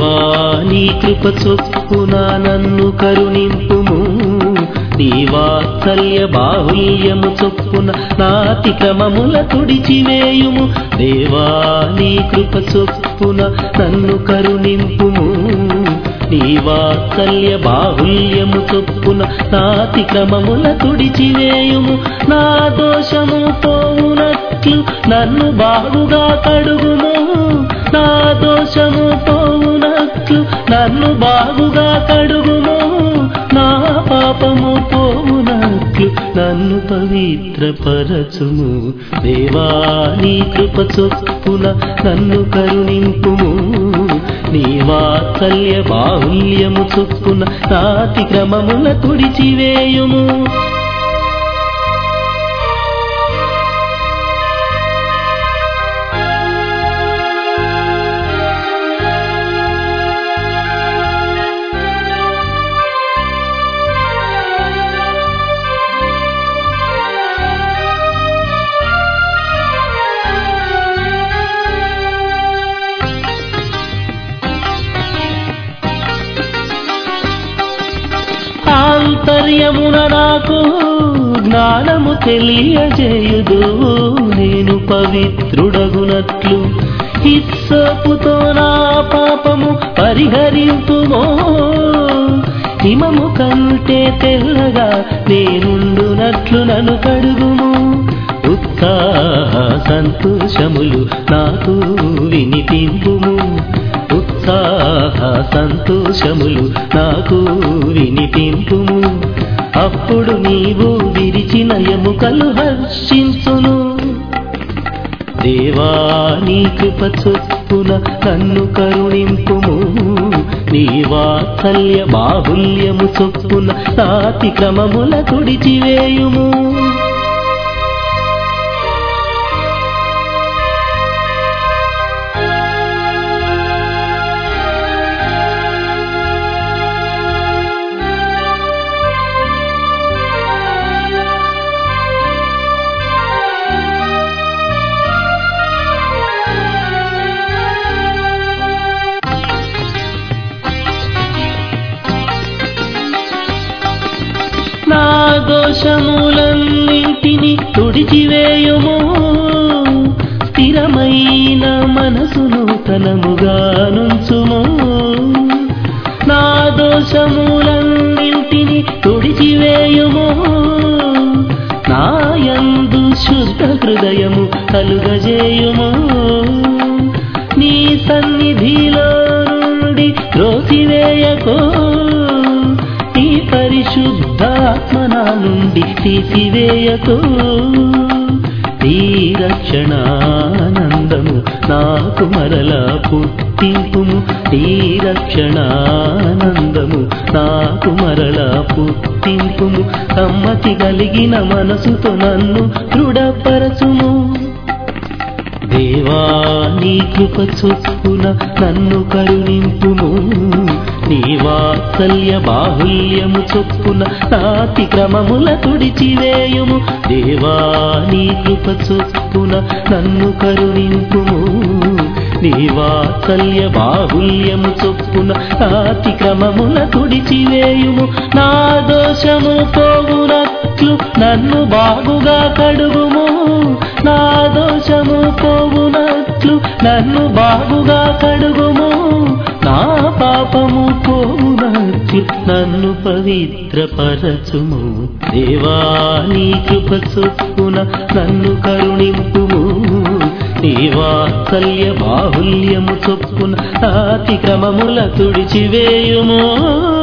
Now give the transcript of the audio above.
దేవా నీ కృప చొప్పున నన్ను కరుణింపుము నీ వాత్సల్య బాహుల్యము చొప్పున నాతిక్రమముల తుడిచివేయుము దేవా నీ కృప చొప్పున నన్ను కరుణింపుము నీ వాత్సల్య బాహుల్యము చొప్పున నాతిక్రమముల తుడిచివేయుము నా దోషము పోవునట్లు నన్ను బాగుగా కడుగుము నా దోషము పోవునట్లు నన్ను బాగుగా కడుగుము నా పాపము పోవునట్లు నన్ను పవిత్రపరచుము దేవా నీ కృప చొప్పున నన్ను కరుణింపుము నీ వాత్సల్య బాహుల్యము చొప్పున నాతిక్రమముల తుడిచివేయుము ఆంతర్యమున నాకు జ్ఞానము తెలియజేయుదు నేను పవిత్రుడగునట్లు హిస్సోపుతో నా పాపము పరిహరింపుమో హిమము కంటే తెల్లగా నేనుండునట్లు నన్ను కడుగుము ఉత్సాహ సంతోషములు నాకు వినిపింపుము ఉత్సాహ సంతోషములు నాకు వినిపింపుము అప్పుడు నీవు విరిచిన ఎముకలు హర్షించును దేవా నీ కృప చొప్పున నన్ను కరుణింపుము నీ వాత్సల్య బాహుల్యము చొప్పున నాతిక్రమముల తుడిచివేయుము నా దోషములన్నింటిని తుడిచివేయుము స్థిరమైన మనసును తనముగా నుంచుము నా దోషములన్నింటిని తుడిచివేయుము నాయందు శుద్ధ హృదయము కలుగజేయుము నీ సన్నిధిలో నుండి త్రోసివేయకో నీ పరిశుద్ధాత్మన నుండి తీసివేయకో నీ రక్షణానందము నాకు మరలా పుట్టింపుము నీ రక్షణానందము నాకు మరలా పుట్టింపుము సమ్మతి కలిగిన మనసుతో నన్ను దృఢపరచుము దేవా నీ కృప చొప్పున నన్ను కరుణింపుము నీ వాత్సల్య బాహుల్యము చొప్పున నాతిక్రమముల తుడిచివేయుము దేవా నీ కృప చొప్పున నన్ను కరుణింపుము నీ వాత్సల్య బాహుల్యము చొప్పున నాతిక్రమముల తుడిచివేయుము నా దోషము పోవునట్లు నన్ను బాగుగా కడుగుము నా దోషము పోవునట్లు నన్ను బాగుగా కడుగుము నా పాపము పోవునట్లు నన్ను పవిత్రపరచుము దేవా నీ కృప చొప్పున నన్ను కరుణింపుము నీ వాత్సల్య బాహుల్యము చొప్పున నాతిక్రమముల తుడిచివేయుము